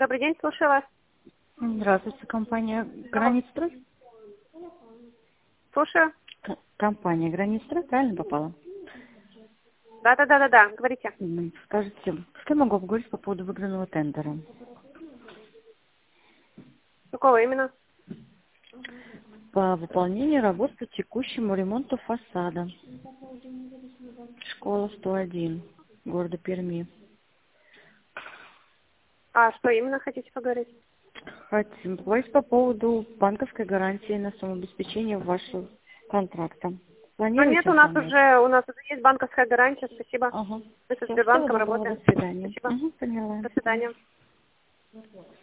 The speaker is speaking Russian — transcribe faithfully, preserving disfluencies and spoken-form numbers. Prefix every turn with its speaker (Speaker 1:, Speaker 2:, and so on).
Speaker 1: Добрый день, слушаю вас.
Speaker 2: Здравствуйте, компания «Гранитстрой».
Speaker 1: Слушаю.
Speaker 2: К- Компания «Гранитстрой», правильно попала?
Speaker 1: Да-да-да-да-да, говорите.
Speaker 2: М, Скажите, с кем могу поговорить по поводу выигранного тендера?
Speaker 1: Какого именно?
Speaker 2: По выполнению работ по текущему ремонту фасада. Школа сто один, города Перми.
Speaker 1: А что именно хотите поговорить?
Speaker 2: Хотим поговорить по поводу банковской гарантии на самообеспечение вашего контракта.
Speaker 1: Ну нет,
Speaker 2: Планируете
Speaker 1: у нас
Speaker 2: оформлять?
Speaker 1: уже, у нас уже есть банковская гарантия, спасибо.
Speaker 2: Ага.
Speaker 1: Мы со
Speaker 2: Все, всего
Speaker 1: Сбербанком
Speaker 2: доброго,
Speaker 1: работаем.
Speaker 2: до свидания.
Speaker 1: Спасибо.
Speaker 2: Угу, поняла.
Speaker 1: До свидания.